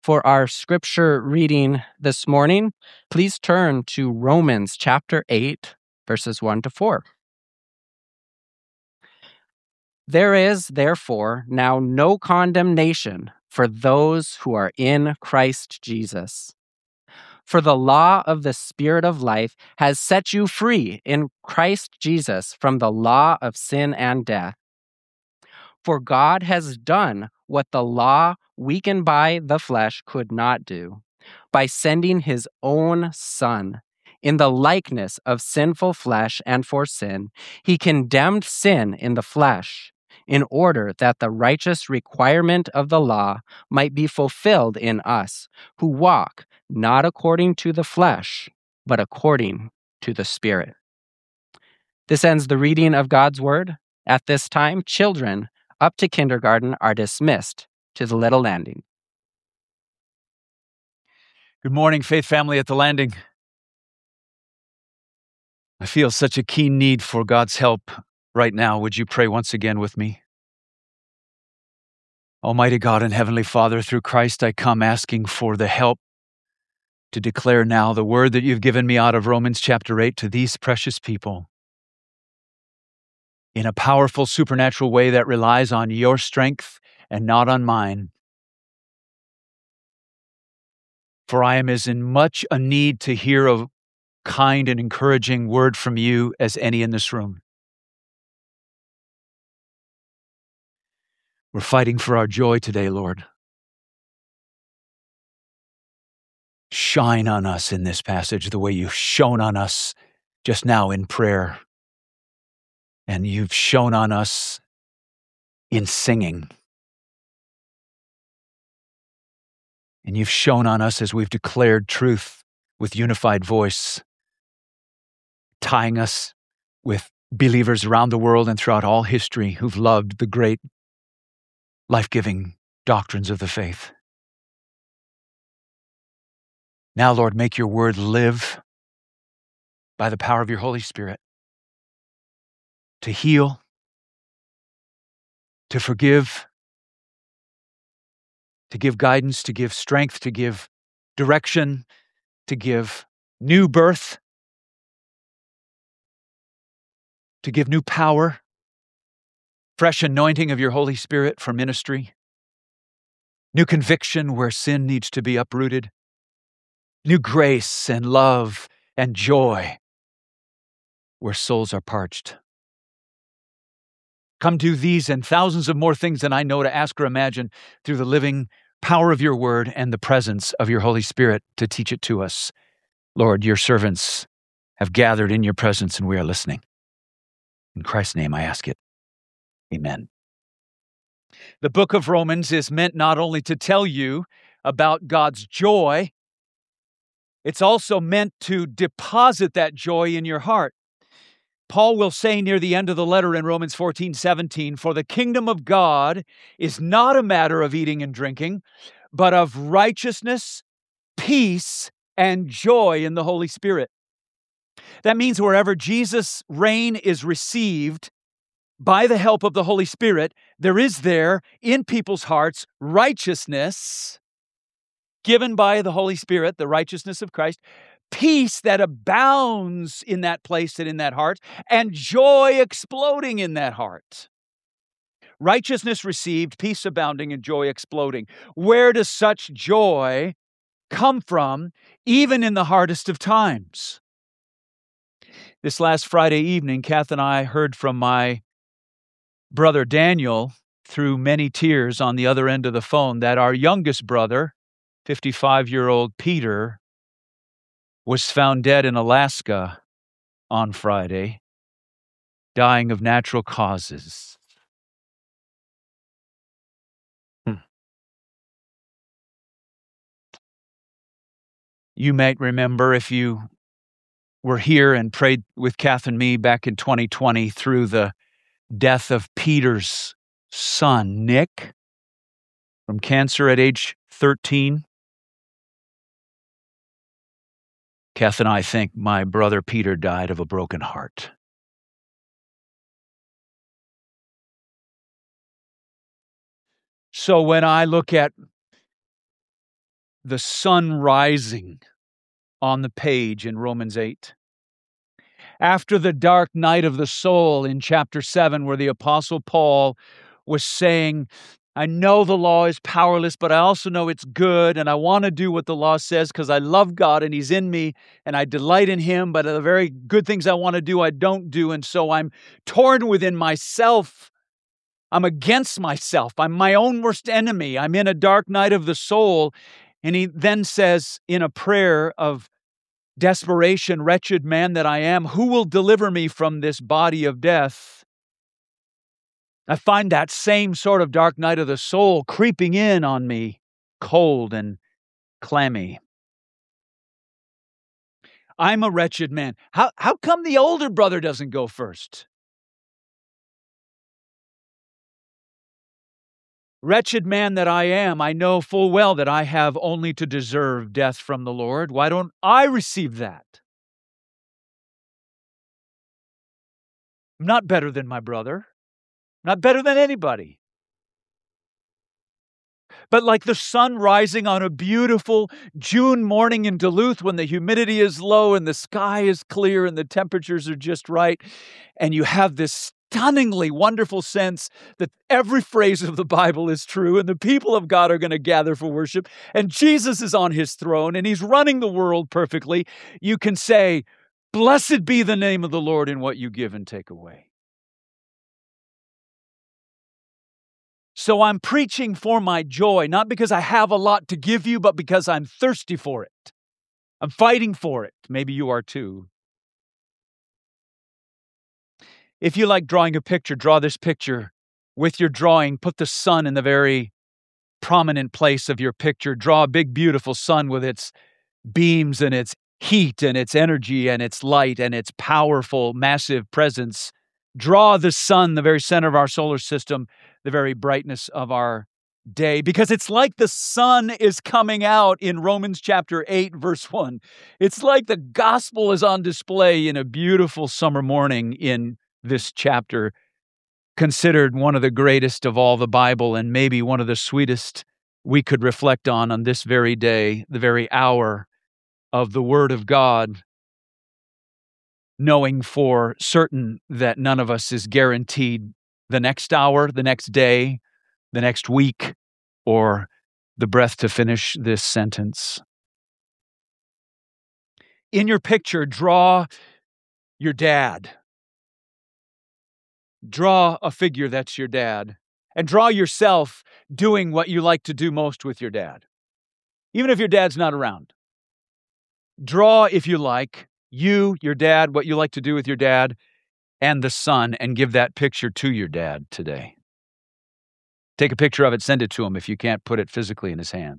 For our scripture reading this morning, please turn to Romans chapter 8, verses 1 to 4. There is, therefore, now no condemnation for those who are in Christ Jesus. For the law of the Spirit of life has set you free in Christ Jesus from the law of sin and death. For God has done what the law, weakened by the flesh, could not do, by sending his own Son. In the likeness of sinful flesh and for sin, he condemned sin in the flesh, in order that the righteous requirement of the law might be fulfilled in us, who walk not according to the flesh, but according to the Spirit. This ends the reading of God's Word. At this time, children up to kindergarten are dismissed to the Little Landing. Good morning, Faith Family at the Landing. I feel such a keen need for God's help right now. Would you pray once again with me? Almighty God and Heavenly Father, through Christ I come asking for the help to declare now the word that you've given me out of Romans chapter 8 to these precious people in a powerful supernatural way that relies on your strength and not on mine. For I am as in much a need to hear a kind and encouraging word from you as any in this room. We're fighting for our joy today, Lord. Shine on us in this passage the way you've shone on us just now in prayer. And you've shone on us in singing. And you've shone on us as we've declared truth with unified voice, tying us with believers around the world and throughout all history who've loved the great life-giving doctrines of the faith. Now, Lord, make your word live by the power of your Holy Spirit to heal, to forgive, to give guidance, to give strength, to give direction, to give new birth, to give new power, fresh anointing of your Holy Spirit for ministry, new conviction where sin needs to be uprooted, new grace and love and joy where souls are parched. Come do these and thousands of more things than I know to ask or imagine through the living power of your word and the presence of your Holy Spirit to teach it to us. Lord, your servants have gathered in your presence and we are listening. In Christ's name I ask it. Amen. The book of Romans is meant not only to tell you about God's joy, it's also meant to deposit that joy in your heart. Paul will say near the end of the letter in Romans 14:17, "For the kingdom of God is not a matter of eating and drinking, but of righteousness, peace, and joy in the Holy Spirit." That means wherever Jesus' reign is received by the help of the Holy Spirit, there is there in people's hearts righteousness given by the Holy Spirit, the righteousness of Christ, peace that abounds in that place and in that heart, and joy exploding in that heart. Righteousness received, peace abounding, and joy exploding. Where does such joy come from, even in the hardest of times? This last Friday evening, Kath and I heard from my brother Daniel through many tears on the other end of the phone that our youngest brother, 55-year-old Peter, was found dead in Alaska on Friday, dying of natural causes. You might remember, if you were here and prayed with Kath and me back in 2020 through the death of Peter's son, Nick, from cancer at age 13. Kath and I think my brother Peter died of a broken heart. So when I look at the sun rising on the page in Romans 8. After the dark night of the soul in chapter 7, where the Apostle Paul was saying, I know the law is powerless, but I also know it's good, and I want to do what the law says because I love God and He's in me, and I delight in Him, but the very good things I want to do, I don't do, and so I'm torn within myself. I'm against myself. I'm my own worst enemy. I'm in a dark night of the soul. And he then says in a prayer of desperation, wretched man that I am, who will deliver me from this body of death? I find that same sort of dark night of the soul creeping in on me, cold and clammy. I'm a wretched man. How come the older brother doesn't go first? Wretched man that I am, I know full well that I have only to deserve death from the Lord. Why don't I receive that? I'm not better than my brother. Not better than anybody. But like the sun rising on a beautiful June morning in Duluth when the humidity is low and the sky is clear and the temperatures are just right, and you have this stunningly wonderful sense that every phrase of the Bible is true and the people of God are going to gather for worship and Jesus is on His throne and He's running the world perfectly, you can say, blessed be the name of the Lord in what you give and take away. So I'm preaching for my joy, not because I have a lot to give you, but because I'm thirsty for it. I'm fighting for it. Maybe you are too. If you like drawing a picture, draw this picture. With your drawing, put the sun in the very prominent place of your picture. Draw a big, beautiful sun with its beams and its heat and its energy and its light and its powerful, massive presence. Draw the sun, the very center of our solar system, the very brightness of our day, because it's like the sun is coming out in Romans chapter 8, verse 1. It's like the gospel is on display in a beautiful summer morning in this chapter, considered one of the greatest of all the Bible and maybe one of the sweetest we could reflect on this very day, the very hour of the Word of God, knowing for certain that none of us is guaranteed the next hour, the next day, the next week, or the breath to finish this sentence. In your picture, draw your dad. Draw a figure that's your dad. And draw yourself doing what you like to do most with your dad, even if your dad's not around. Draw, if you like, you, your dad, what you like to do with your dad, and the sun, and give that picture to your dad today. Take a picture of it, send it to him if you can't put it physically in his hand.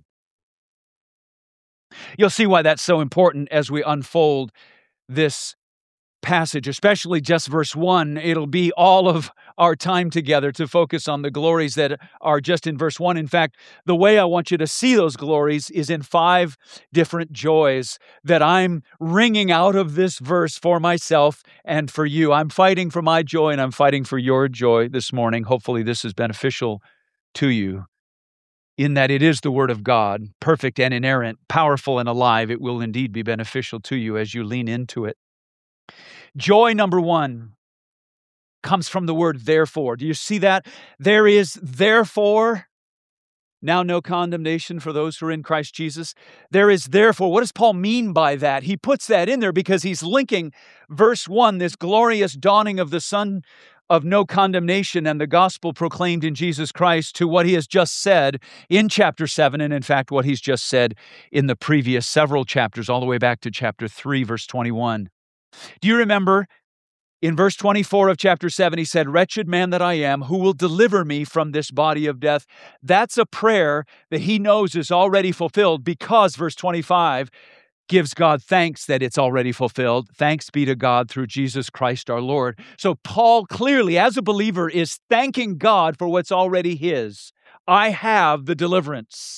You'll see why that's so important as we unfold this passage, especially just verse 1. It'll be all of our time together to focus on the glories that are just in verse 1. In fact, the way I want you to see those glories is in 5 different joys that I'm wringing out of this verse for myself and for you. I'm fighting for my joy and I'm fighting for your joy this morning. Hopefully this is beneficial to you in that it is the Word of God, perfect and inerrant, powerful and alive. It will indeed be beneficial to you as you lean into it. Joy number 1 comes from the word therefore. Do you see that? There is therefore now no condemnation for those who are in Christ Jesus. There is therefore. What does Paul mean by that? He puts that in there because he's linking verse 1, this glorious dawning of the sun of no condemnation and the gospel proclaimed in Jesus Christ, to what he has just said in chapter 7, and in fact what he's just said in the previous several chapters, all the way back to chapter 3, verse 21. Do you remember in verse 24 of chapter 7, he said, wretched man that I am, who will deliver me from this body of death? That's a prayer that he knows is already fulfilled because verse 25 gives God thanks that it's already fulfilled. Thanks be to God through Jesus Christ our Lord. So Paul clearly, as a believer, is thanking God for what's already his. I have the deliverance.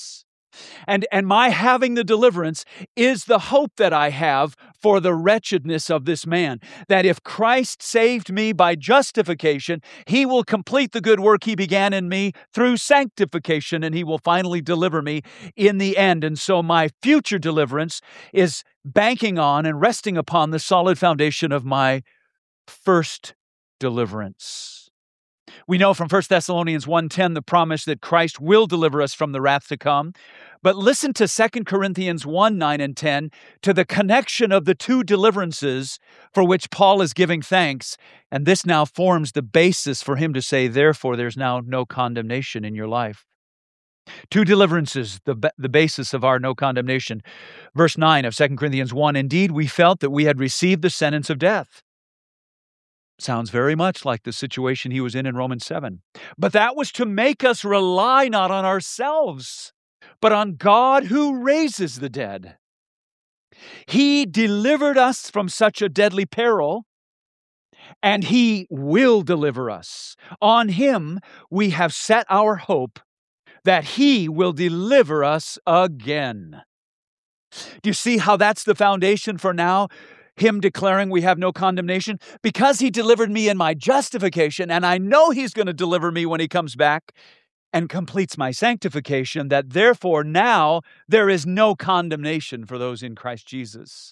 And my having the deliverance is the hope that I have for the wretchedness of this man. That if Christ saved me by justification, He will complete the good work He began in me through sanctification, and He will finally deliver me in the end. And so my future deliverance is banking on and resting upon the solid foundation of my first deliverance. We know from 1 Thessalonians 1:10 the promise that Christ will deliver us from the wrath to come. But listen to 2 Corinthians 1:9 and 10 to the connection of the two deliverances for which Paul is giving thanks. And this now forms the basis for him to say, therefore, there's now no condemnation in your life. Two deliverances, the basis of our no condemnation. Verse 9 of 2 Corinthians 1, indeed, we felt that we had received the sentence of death. Sounds very much like the situation he was in Romans 7. But that was to make us rely not on ourselves, but on God who raises the dead. He delivered us from such a deadly peril, and He will deliver us. On Him we have set our hope that He will deliver us again. Do you see how that's the foundation for now? Him declaring we have no condemnation, because He delivered me in my justification, and I know He's going to deliver me when He comes back and completes my sanctification, that therefore now there is no condemnation for those in Christ Jesus.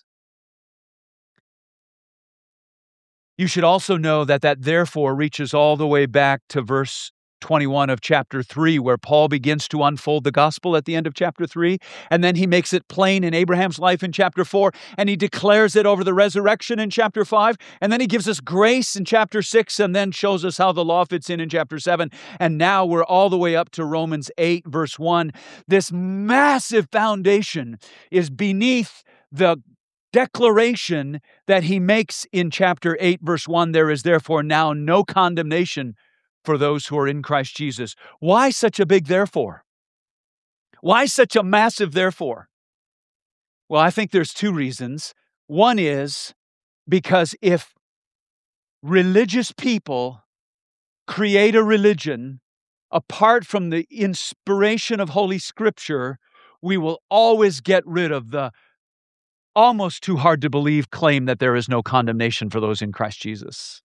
You should also know that therefore reaches all the way back to verse 21 of chapter 3, where Paul begins to unfold the gospel at the end of chapter 3, and then he makes it plain in Abraham's life in chapter 4, and he declares it over the resurrection in chapter 5, and then he gives us grace in chapter 6, and then shows us how the law fits in chapter 7, and now we're all the way up to Romans 8, verse 1. This massive foundation is beneath the declaration that he makes in chapter 8, verse 1, there is therefore now no condemnation for those who are in Christ Jesus. Why such a big therefore? Why such a massive therefore? Well, I think there's two reasons. One is because if religious people create a religion apart from the inspiration of Holy Scripture, we will always get rid of the almost too hard to believe claim that there is no condemnation for those in Christ Jesus.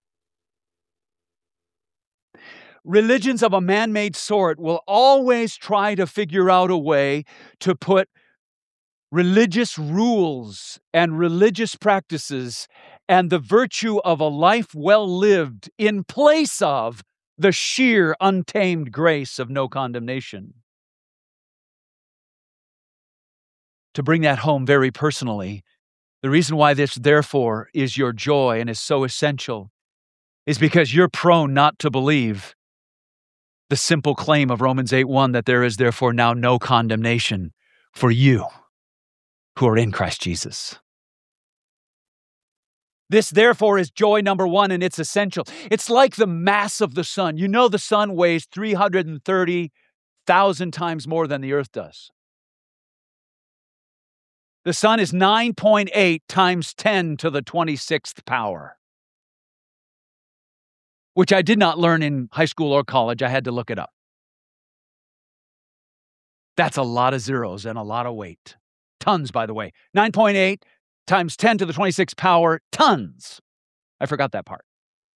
Religions of a man-made sort will always try to figure out a way to put religious rules and religious practices and the virtue of a life well lived in place of the sheer untamed grace of no condemnation. To bring that home very personally, the reason why this therefore is your joy and is so essential is because you're prone not to believe the simple claim of Romans 8:1 that there is therefore now no condemnation for you who are in Christ Jesus. This therefore is joy number one, and it's essential. It's like the mass of the sun. You know the sun weighs 330,000 times more than the earth does. The sun is 9.8 times 10 to the 26th power. Which I did not learn in high school or college. I had to look it up. That's a lot of zeros and a lot of weight. Tons, by the way. 9.8 times 10 to the 26th power, tons. I forgot that part.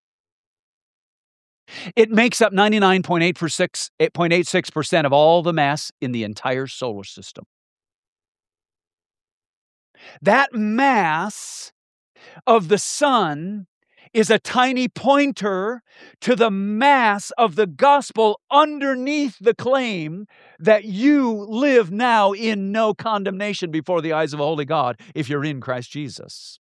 It makes up 99.86% of all the mass in the entire solar system. That mass of the sun is a tiny pointer to the mass of the gospel underneath the claim that you live now in no condemnation before the eyes of a holy God if you're in Christ Jesus.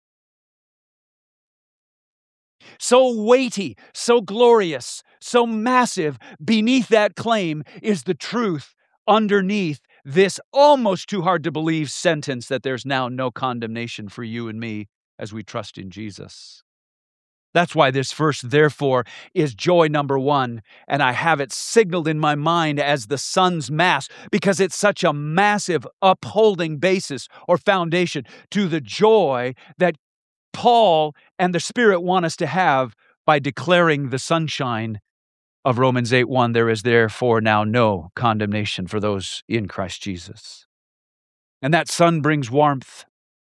So weighty, so glorious, so massive beneath that claim is the truth underneath this almost too hard to believe sentence that there's now no condemnation for you and me as we trust in Jesus. That's why this verse, therefore, is joy number one, and I have it signaled in my mind as the sun's mass because it's such a massive upholding basis or foundation to the joy that Paul and the Spirit want us to have by declaring the sunshine of Romans 8:1, there is therefore now no condemnation for those in Christ Jesus. And that sun brings warmth.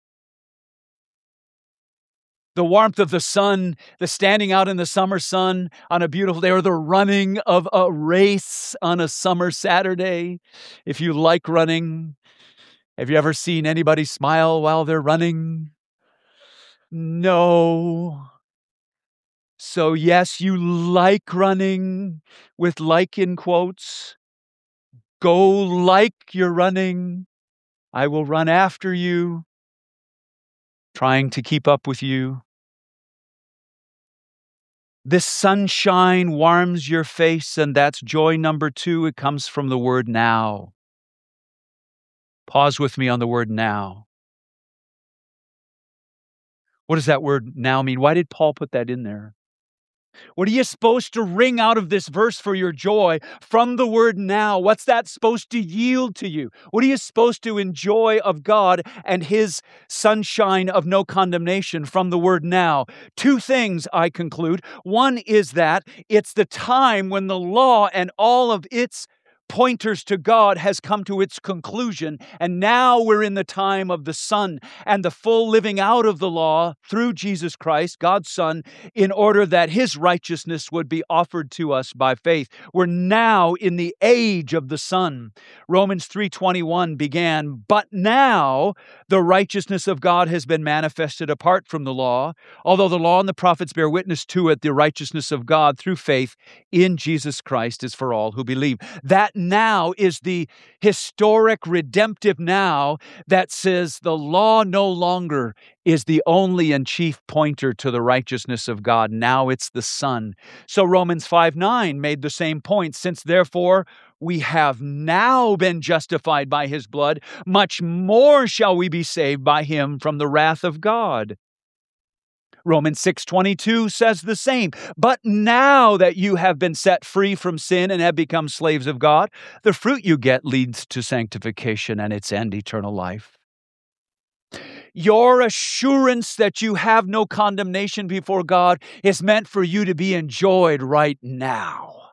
The warmth of the sun, the standing out in the summer sun on a beautiful day, or the running of a race on a summer Saturday. If you like running, have you ever seen anybody smile while they're running? No. So yes, you like running, with like in quotes. Go like you're running. I will run after you, trying to keep up with you. This sunshine warms your face, and that's joy number 2. It comes from the word now. Pause with me on the word now. What does that word now mean? Why did Paul put that in there? What are you supposed to wring out of this verse for your joy from the word now? What's that supposed to yield to you? What are you supposed to enjoy of God and His sunshine of no condemnation from the word now? 2 things, I conclude. One is that it's the time when the law and all of its pointers to God has come to its conclusion, and now we're in the time of the Son and the full living out of the law through Jesus Christ, God's Son, in order that His righteousness would be offered to us by faith. We're now in the age of the Son. Romans 3:21 began, but now the righteousness of God has been manifested apart from the law, although the law and the prophets bear witness to it, the righteousness of God through faith in Jesus Christ is for all who believe. That now is the historic redemptive now that says the law no longer is the only and chief pointer to the righteousness of God. Now it's the Son. So Romans 5:9 made the same point. Since therefore we have now been justified by His blood, much more shall we be saved by Him from the wrath of God. Romans 6:22 says the same. But now that you have been set free from sin and have become slaves of God, the fruit you get leads to sanctification and its end, eternal life. Your assurance that you have no condemnation before God is meant for you to be enjoyed right now.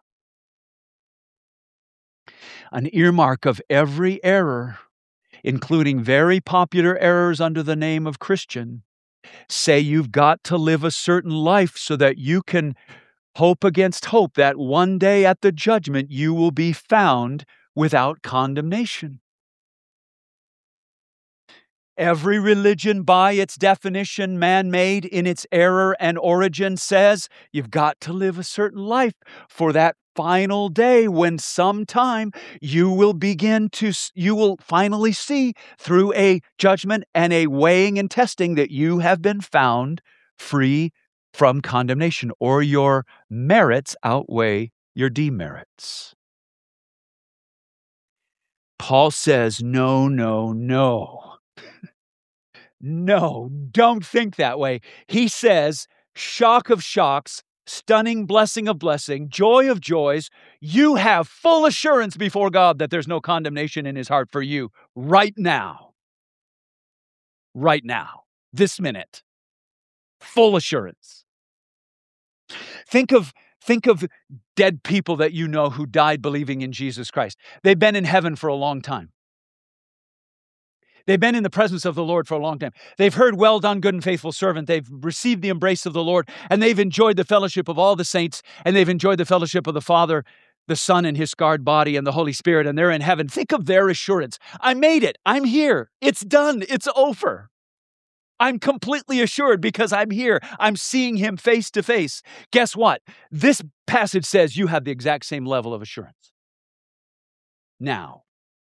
An earmark of every error, including very popular errors under the name of Christian, say you've got to live a certain life so that you can hope against hope that one day at the judgment you will be found without condemnation. Every religion, by its definition, man-made in its error and origin, says you've got to live a certain life for that final day when sometime you will finally see through a judgment and a weighing and testing that you have been found free from condemnation, or your merits outweigh your demerits. Paul says, no, no, no. No, don't think that way. He says, shock of shocks, stunning blessing of blessing, joy of joys. You have full assurance before God that there's no condemnation in His heart for you right now. Right now. This minute. Full assurance. Think of dead people that you know who died believing in Jesus Christ. They've been in heaven for a long time. They've been in the presence of the Lord for a long time. They've heard, well done, good and faithful servant. They've received the embrace of the Lord, and they've enjoyed the fellowship of all the saints, and they've enjoyed the fellowship of the Father, the Son in His scarred body, and the Holy Spirit, and they're in heaven. Think of their assurance. I made it. I'm here. It's done. It's over. I'm completely assured because I'm here. I'm seeing Him face to face. Guess what? This passage says you have the exact same level of assurance. Now,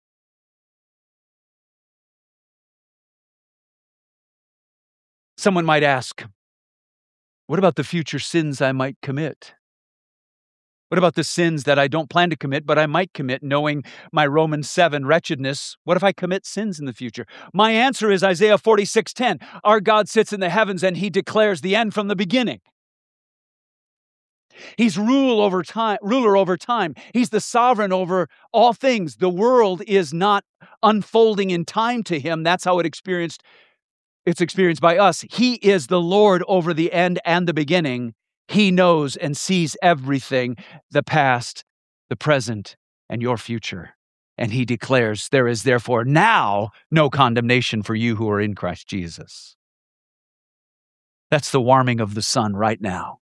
someone might ask, what about the future sins I might commit? What about the sins that I don't plan to commit, but I might commit, knowing my Romans 7 wretchedness? What if I commit sins in the future? My answer is Isaiah 46:10. Our God sits in the heavens and He declares the end from the beginning. He's ruler over time. He's the sovereign over all things. The world is not unfolding in time to Him. That's how it's experienced by us. He is the Lord over the end and the beginning, He knows and sees everything, the past, the present, and your future. And he declares, there is therefore now no condemnation for you who are in Christ Jesus. That's the warming of the sun right now.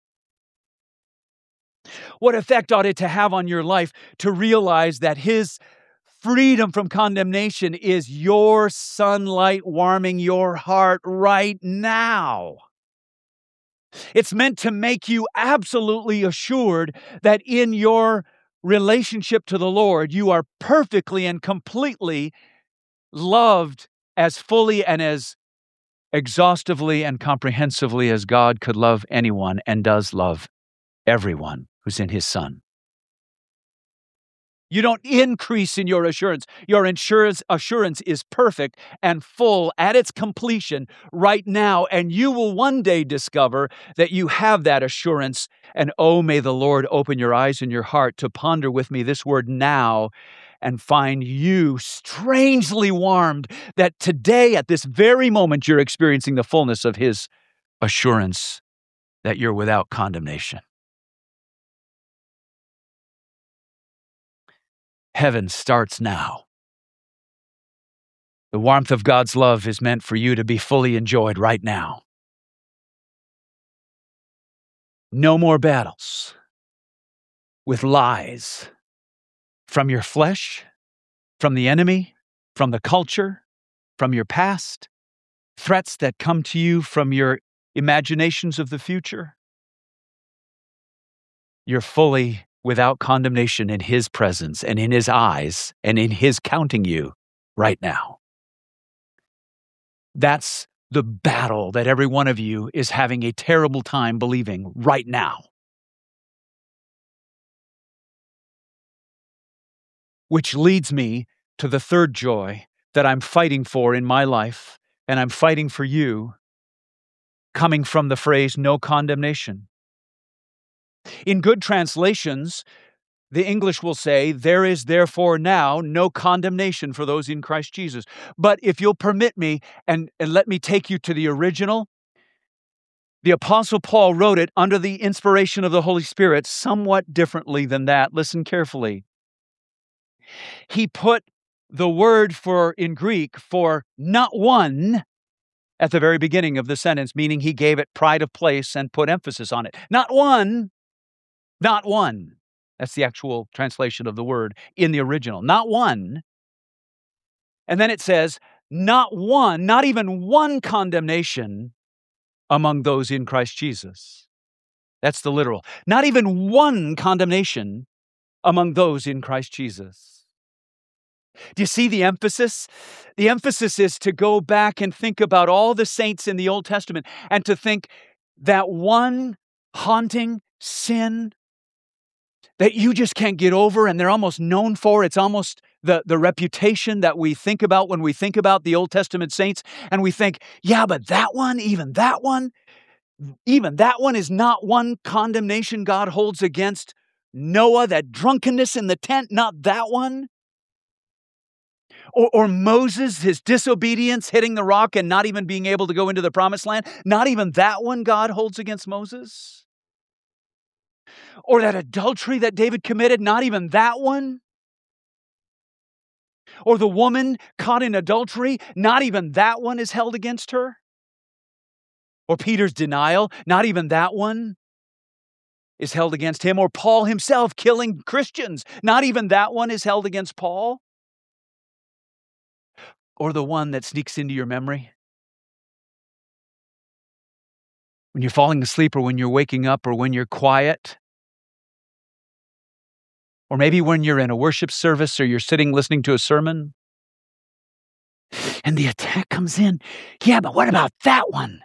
What effect ought it to have on your life to realize that his freedom from condemnation is your sunlight warming your heart right now? It's meant to make you absolutely assured that in your relationship to the Lord, you are perfectly and completely loved as fully and as exhaustively and comprehensively as God could love anyone and does love everyone who's in his Son. You don't increase in your assurance. Your assurance is perfect and full at its completion right now, and you will one day discover that you have that assurance. And oh, may the Lord open your eyes and your heart to ponder with me this word now and find you strangely warmed that today, at this very moment, you're experiencing the fullness of his assurance that you're without condemnation. Heaven starts now. The warmth of God's love is meant for you to be fully enjoyed right now. No more battles with lies from your flesh, from the enemy, from the culture, from your past, threats that come to you from your imaginations of the future. You're fully without condemnation in his presence and in his eyes and in his counting you right now. That's the battle that every one of you is having a terrible time believing right now. Which leads me to the third joy that I'm fighting for in my life, and I'm fighting for you, coming from the phrase no condemnation. In good translations, the English will say, there is therefore now no condemnation for those in Christ Jesus. But if you'll permit me and let me take you to the original, the Apostle Paul wrote it under the inspiration of the Holy Spirit somewhat differently than that. Listen carefully. He put the word in Greek for not one at the very beginning of the sentence, meaning he gave it pride of place and put emphasis on it. Not one, not one. That's the actual translation of the word in the original. Not one. And then it says, not one, not even one condemnation among those in Christ Jesus. That's the literal. Not even one condemnation among those in Christ Jesus. Do you see the emphasis? The emphasis is to go back and think about all the saints in the Old Testament and to think that one haunting sin that you just can't get over and they're almost known for. It's almost the reputation that we think about when we think about the Old Testament saints. And we think, yeah, but that one is not one condemnation God holds against Noah, that drunkenness in the tent, not that one. Or Moses, his disobedience, hitting the rock and not even being able to go into the promised land, not even that one God holds against Moses. Or that adultery that David committed, not even that one. Or the woman caught in adultery, not even that one is held against her. Or Peter's denial, not even that one is held against him. Or Paul himself killing Christians, not even that one is held against Paul. Or the one that sneaks into your memory when you're falling asleep or when you're waking up or when you're quiet. Or maybe when you're in a worship service or you're sitting listening to a sermon and the attack comes in. Yeah, but what about that one?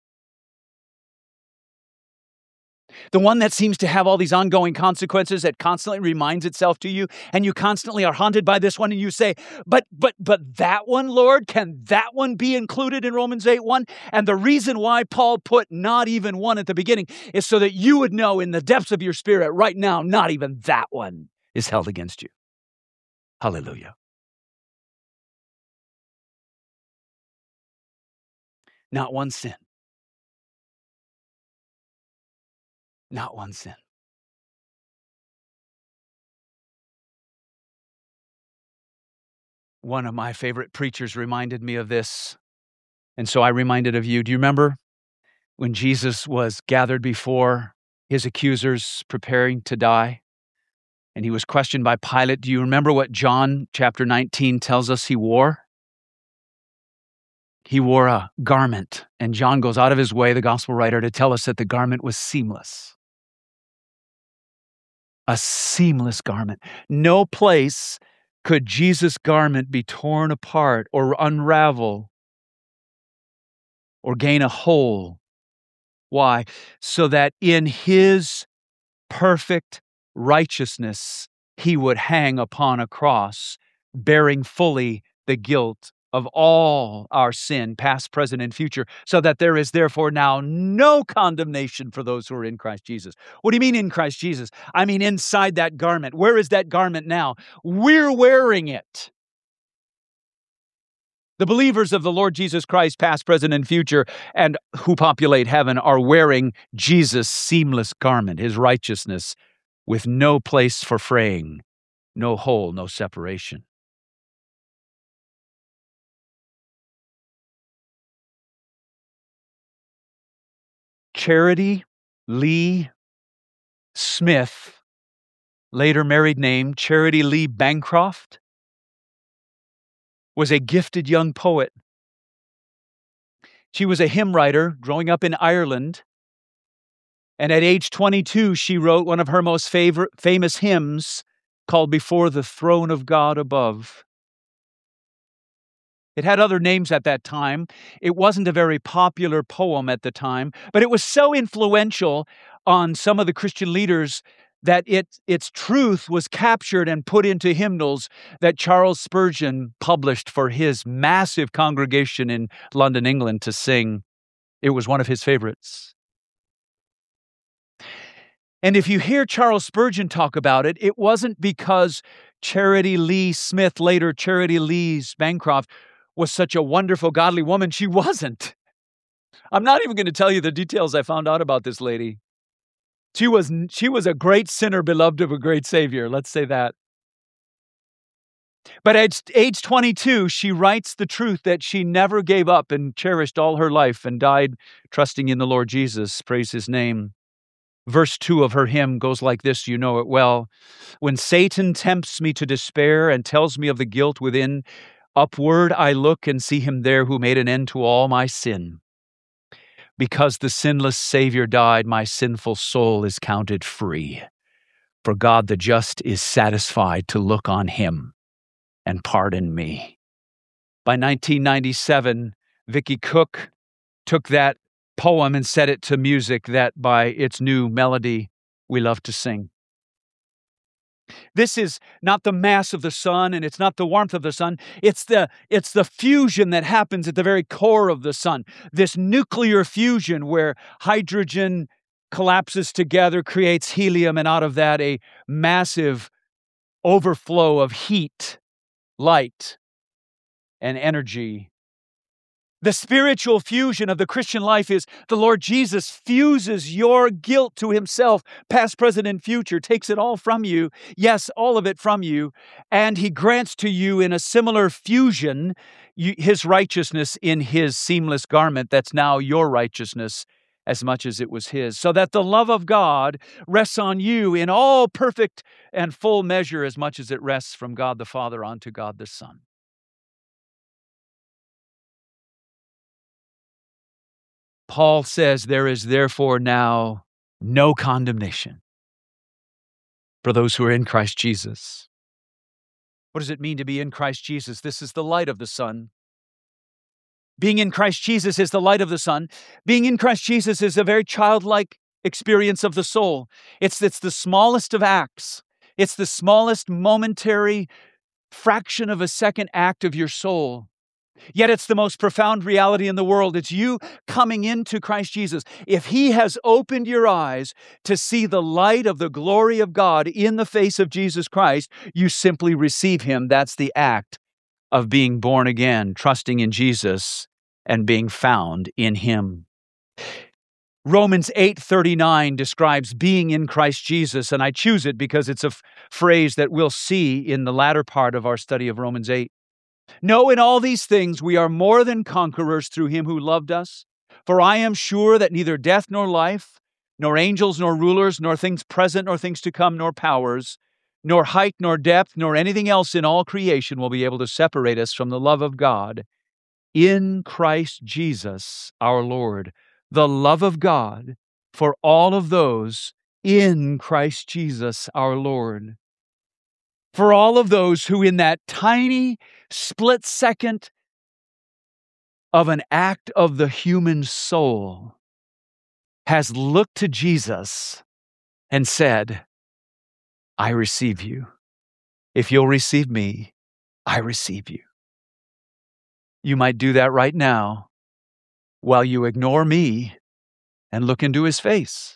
The one that seems to have all these ongoing consequences that constantly reminds itself to you, and you constantly are haunted by this one, and you say, but that one, Lord, can that one be included in Romans 8:1? And the reason why Paul put not even one at the beginning is so that you would know in the depths of your spirit right now, not even that one is held against you. Hallelujah. Not one sin. Not one sin. One of my favorite preachers reminded me of this, and so I reminded of you. Do you remember when Jesus was gathered before his accusers preparing to die? And he was questioned by Pilate. Do you remember what John chapter 19 tells us he wore? He wore a garment, and John goes out of his way, the gospel writer, to tell us that the garment was seamless. A seamless garment. No place could Jesus' garment be torn apart or unravel or gain a hole. Why? So that in his perfect righteousness, he would hang upon a cross, bearing fully the guilt of all our sin, past, present, and future, so that there is therefore now no condemnation for those who are in Christ Jesus. What do you mean in Christ Jesus? I mean inside that garment. Where is that garment now? We're wearing it. The believers of the Lord Jesus Christ, past, present, and future, and who populate heaven are wearing Jesus' seamless garment, his righteousness, with no place for fraying, no hole, no separation. Charity Lee Smith, later married name Charity Lee Bancroft, was a gifted young poet. She was a hymn writer growing up in Ireland, and at age 22, she wrote one of her most famous hymns called Before the Throne of God Above. It had other names at that time. It wasn't a very popular poem at the time, but it was so influential on some of the Christian leaders that its truth was captured and put into hymnals that Charles Spurgeon published for his massive congregation in London, England, to sing. It was one of his favorites. And if you hear Charles Spurgeon talk about it, it wasn't because Charity Lee Smith, later Charity Lee Bancroft, was such a wonderful, godly woman. She wasn't. I'm not even going to tell you the details I found out about this lady. She was a great sinner, beloved of a great Savior. Let's say that. But at age 22, she writes the truth that she never gave up and cherished all her life and died trusting in the Lord Jesus. Praise his name. Verse 2 of her hymn goes like this, you know it well. When Satan tempts me to despair and tells me of the guilt within, upward I look and see him there who made an end to all my sin. Because the sinless Savior died, my sinful soul is counted free. For God the just is satisfied to look on him and pardon me. By 1997, Vicky Cook took that poem and set it to music that by its new melody we love to sing. This is not the mass of the sun, and it's not the warmth of the sun. It's the fusion that happens at the very core of the sun. This nuclear fusion where hydrogen collapses together, creates helium, and out of that a massive overflow of heat, light, and energy. The spiritual fusion of the Christian life is the Lord Jesus fuses your guilt to himself, past, present, and future, takes it all from you, yes, all of it from you, and he grants to you in a similar fusion his righteousness in his seamless garment that's now your righteousness as much as it was his, so that the love of God rests on you in all perfect and full measure as much as it rests from God the Father onto God the Son. Paul says there is therefore now no condemnation for those who are in Christ Jesus. What does it mean to be in Christ Jesus? This is the light of the sun. Being in Christ Jesus is the light of the sun. Being in Christ Jesus is a very childlike experience of the soul. It's the smallest of acts. It's the smallest momentary fraction of a second act of your soul. Yet it's the most profound reality in the world. It's you coming into Christ Jesus. If he has opened your eyes to see the light of the glory of God in the face of Jesus Christ, you simply receive him. That's the act of being born again, trusting in Jesus and being found in him. Romans 8:39 describes being in Christ Jesus, and I choose it because it's a phrase that we'll see in the latter part of our study of Romans 8. No, in all these things we are more than conquerors through him who loved us. For I am sure that neither death nor life, nor angels nor rulers, nor things present nor things to come, nor powers, nor height nor depth, nor anything else in all creation will be able to separate us from the love of God in Christ Jesus our Lord. The love of God for all of those in Christ Jesus our Lord. For all of those who in that tiny split second of an act of the human soul has looked to Jesus and said, I receive you. If you'll receive me, I receive you. You might do that right now while you ignore me and look into his face.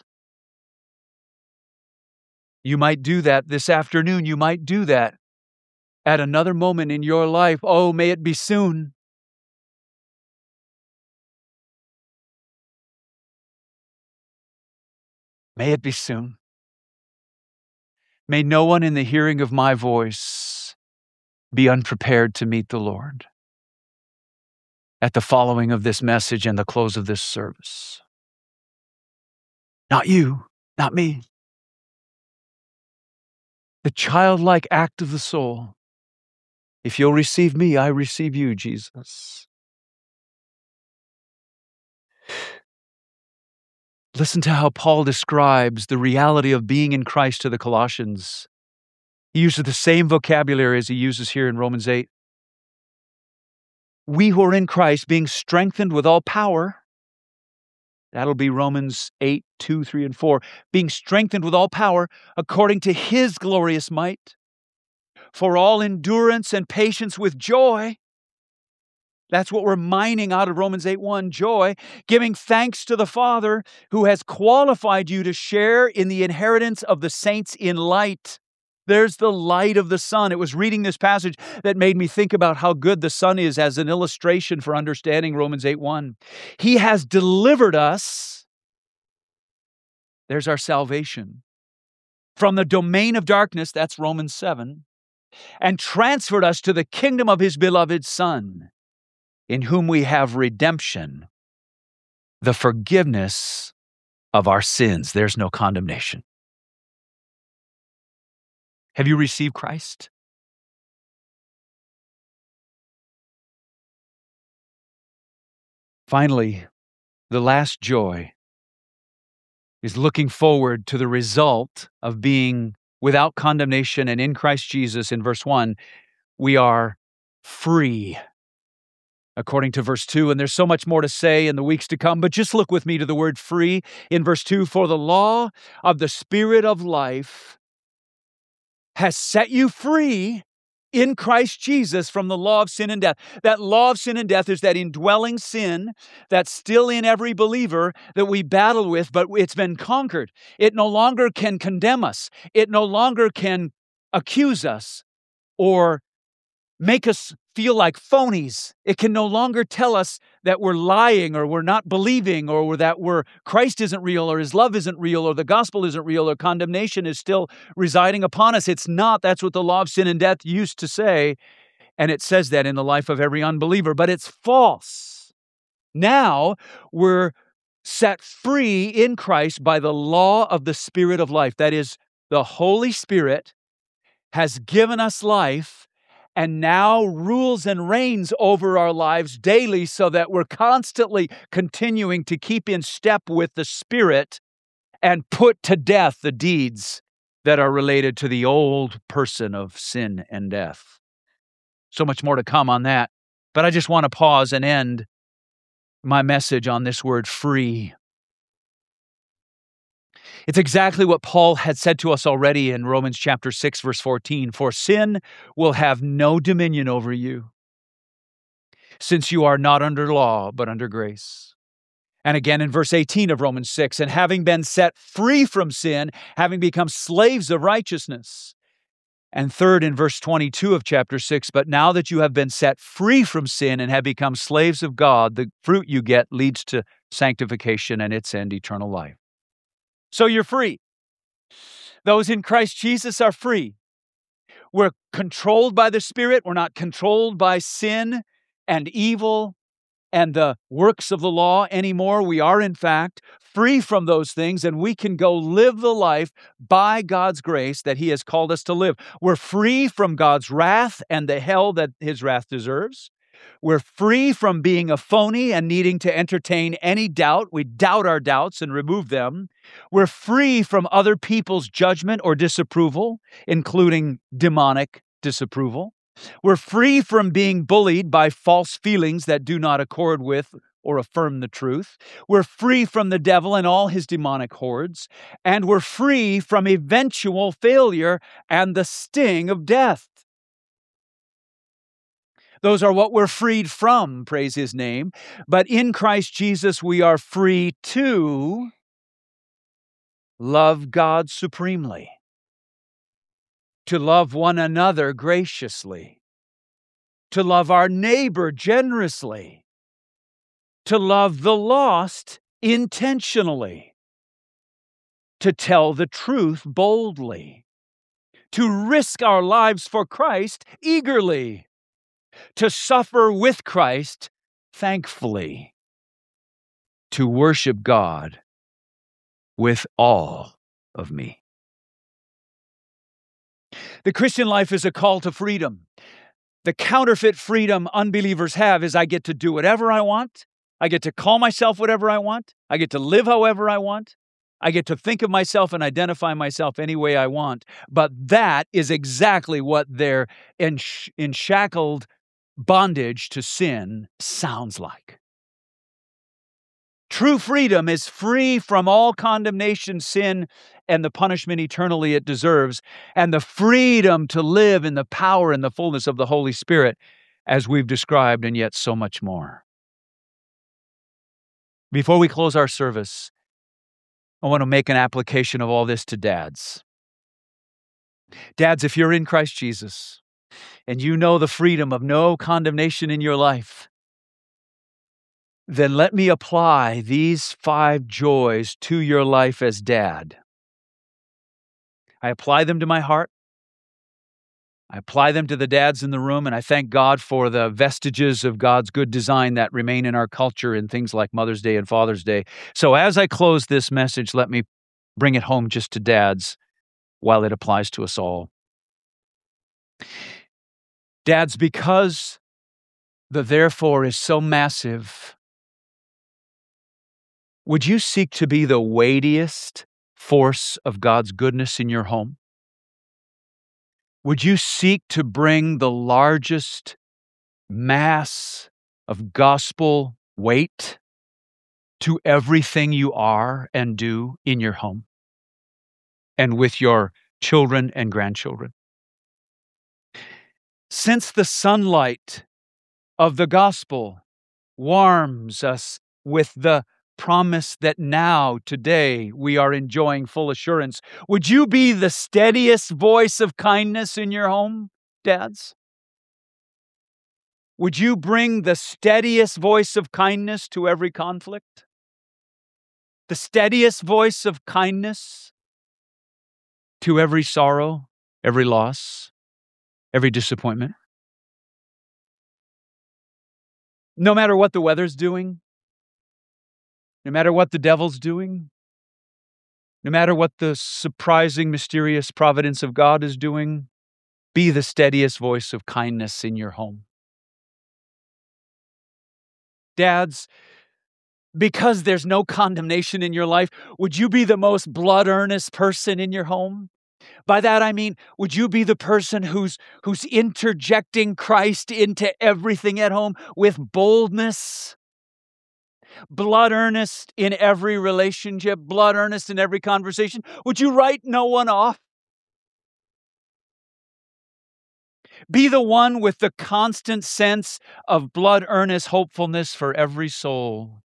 You might do that this afternoon. You might do that at another moment in your life. Oh, may it be soon. May it be soon. May no one in the hearing of my voice be unprepared to meet the Lord at the following of this message and the close of this service. Not you, not me. The childlike act of the soul. If you'll receive me, I receive you, Jesus. Listen to how Paul describes the reality of being in Christ to the Colossians. He uses the same vocabulary as he uses here in Romans 8. We who are in Christ being strengthened with all power. That'll be Romans 8, 2, 3, and 4. Being strengthened with all power according to his glorious might. For all endurance and patience with joy. That's what we're mining out of Romans 8:1, joy, giving thanks to the Father who has qualified you to share in the inheritance of the saints in light. There's the light of the sun. It was reading this passage that made me think about how good the sun is as an illustration for understanding Romans 8:1. He has delivered us, there's our salvation, from the domain of darkness, that's Romans 7, and transferred us to the kingdom of his beloved Son, in whom we have redemption, the forgiveness of our sins. There's no condemnation. Have you received Christ? Finally, the last joy is looking forward to the result of being without condemnation and in Christ Jesus. In verse 1, we are free, according to verse 2. And there's so much more to say in the weeks to come, but just look with me to the word free in verse 2. For the law of the Spirit of life has set you free in Christ Jesus from the law of sin and death. That law of sin and death is that indwelling sin that's still in every believer that we battle with, but it's been conquered. It no longer can condemn us. It no longer can accuse us or make us feel like phonies. It can no longer tell us that we're lying or we're not believing or that Christ isn't real or his love isn't real or the gospel isn't real or condemnation is still residing upon us. It's not. That's what the law of sin and death used to say. And it says that in the life of every unbeliever, but it's false. Now we're set free in Christ by the law of the Spirit of life. That is, the Holy Spirit has given us life and now rules and reigns over our lives daily so that we're constantly continuing to keep in step with the Spirit and put to death the deeds that are related to the old person of sin and death. So much more to come on that. But I just want to pause and end my message on this word free. It's exactly what Paul had said to us already in Romans chapter 6, verse 14. For sin will have no dominion over you, since you are not under law, but under grace. And again in verse 18 of Romans 6, and having been set free from sin, having become slaves of righteousness. And third, in verse 22 of chapter 6, but now that you have been set free from sin and have become slaves of God, the fruit you get leads to sanctification and its end, eternal life. So you're free. Those in Christ Jesus are free. We're controlled by the Spirit. We're not controlled by sin and evil and the works of the law anymore. We are, in fact, free from those things, and we can go live the life by God's grace that He has called us to live. We're free from God's wrath and the hell that His wrath deserves. We're free from being a phony and needing to entertain any doubt. We doubt our doubts and remove them. We're free from other people's judgment or disapproval, including demonic disapproval. We're free from being bullied by false feelings that do not accord with or affirm the truth. We're free from the devil and all his demonic hordes. And we're free from eventual failure and the sting of death. Those are what we're freed from, praise His name. But in Christ Jesus, we are free to love God supremely, to love one another graciously, to love our neighbor generously, to love the lost intentionally, to tell the truth boldly, to risk our lives for Christ eagerly, to suffer with Christ thankfully, to worship God with all of me. The Christian life is a call to freedom. The counterfeit freedom unbelievers have is I get to do whatever I want. I get to call myself whatever I want. I get to live however I want. I get to think of myself and identify myself any way I want. But that is exactly what their enshackled bondage to sin sounds like. True freedom is free from all condemnation, sin, and the punishment eternally it deserves, and the freedom to live in the power and the fullness of the Holy Spirit, as we've described, and yet so much more. Before we close our service, I want to make an application of all this to dads. Dads, if you're in Christ Jesus, and you know the freedom of no condemnation in your life, then let me apply these 5 joys to your life as dad. I apply them to my heart. I apply them to the dads in the room, and I thank God for the vestiges of God's good design that remain in our culture in things like Mother's Day and Father's Day. So as I close this message, let me bring it home just to dads while it applies to us all. Dads, because the therefore is so massive, would you seek to be the weightiest force of God's goodness in your home? Would you seek to bring the largest mass of gospel weight to everything you are and do in your home and with your children and grandchildren? Since the sunlight of the gospel warms us with the promise that now, today, we are enjoying full assurance, would you be the steadiest voice of kindness in your home, dads? Would you bring the steadiest voice of kindness to every conflict? The steadiest voice of kindness to every sorrow, every loss, every disappointment? No matter what the weather's doing, no matter what the devil's doing, no matter what the surprising, mysterious providence of God is doing, be the steadiest voice of kindness in your home. Dads, because there's no condemnation in your life, would you be the most blood-earnest person in your home? By that I mean, would you be the person who's interjecting Christ into everything at home with boldness? Blood earnest in every relationship, blood earnest in every conversation. Would you write no one off? Be the one with the constant sense of blood earnest hopefulness for every soul.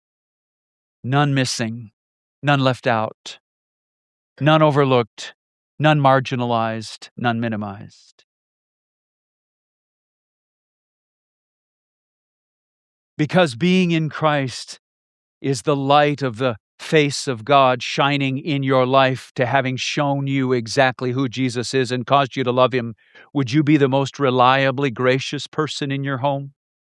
None missing, none left out, none overlooked, none marginalized, none minimized. Because being in Christ is the light of the face of God shining in your life to having shown you exactly who Jesus is and caused you to love Him, would you be the most reliably gracious person in your home?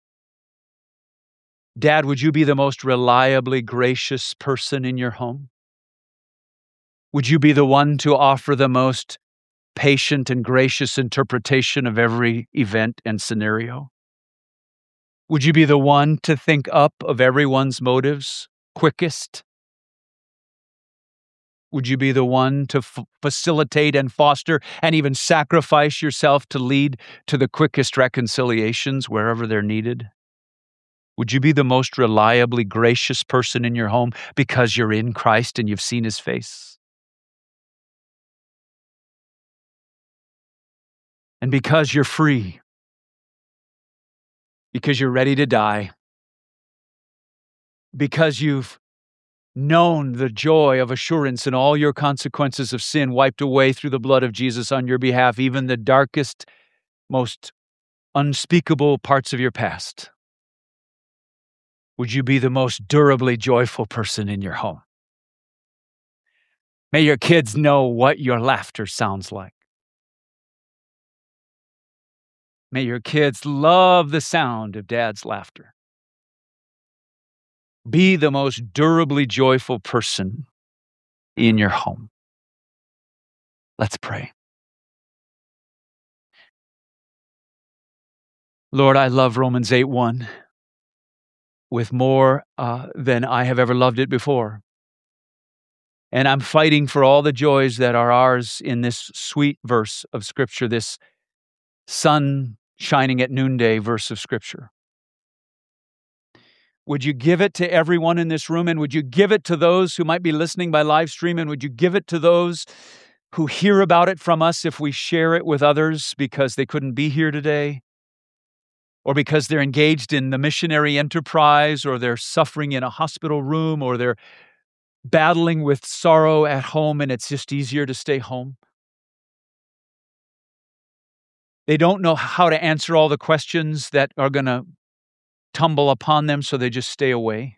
Dad, would you be the most reliably gracious person in your home? Would you be the one to offer the most patient and gracious interpretation of every event and scenario? Would you be the one to think up of everyone's motives quickest? Would you be the one to facilitate and foster and even sacrifice yourself to lead to the quickest reconciliations wherever they're needed? Would you be the most reliably gracious person in your home because you're in Christ and you've seen His face? And because you're free, because you're ready to die, because you've known the joy of assurance and all your consequences of sin wiped away through the blood of Jesus on your behalf, even the darkest, most unspeakable parts of your past, would you be the most durably joyful person in your home? May your kids know what your laughter sounds like. May your kids love the sound of Dad's laughter. Be the most durably joyful person in your home. Let's pray. Lord, I love Romans 8:1 with more than I have ever loved it before. And I'm fighting for all the joys that are ours in this sweet verse of Scripture, this sun shining at noonday verse of Scripture. Would you give it to everyone in this room, and would you give it to those who might be listening by live stream, and would you give it to those who hear about it from us if we share it with others because they couldn't be here today, or because they're engaged in the missionary enterprise, or they're suffering in a hospital room, or they're battling with sorrow at home and it's just easier to stay home. They don't know how to answer all the questions that are going to tumble upon them, so they just stay away.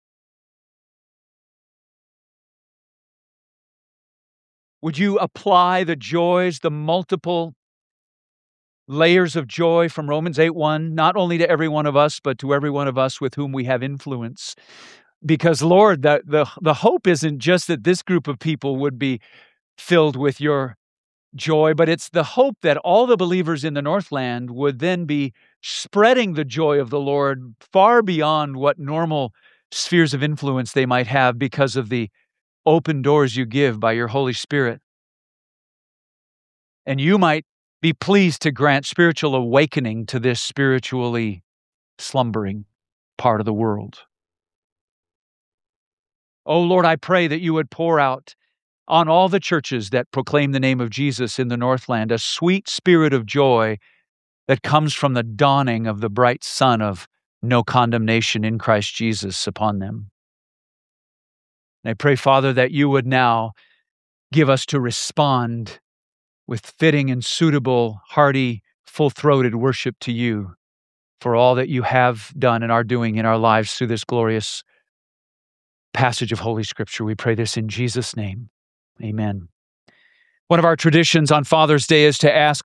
Would you apply the joys, the multiple layers of joy from Romans 8:1, not only to every one of us, but to every one of us with whom we have influence? Because, Lord, the hope isn't just that this group of people would be filled with your joy, but it's the hope that all the believers in the Northland would then be spreading the joy of the Lord far beyond what normal spheres of influence they might have because of the open doors you give by your Holy Spirit. And you might be pleased to grant spiritual awakening to this spiritually slumbering part of the world. Oh Lord, I pray that you would pour out on all the churches that proclaim the name of Jesus in the Northland a sweet spirit of joy that comes from the dawning of the bright sun of no condemnation in Christ Jesus upon them. And I pray, Father, that you would now give us to respond with fitting and suitable, hearty, full-throated worship to you for all that you have done and are doing in our lives through this glorious passage of Holy Scripture. We pray this in Jesus' name. Amen. One of our traditions on Father's Day is to ask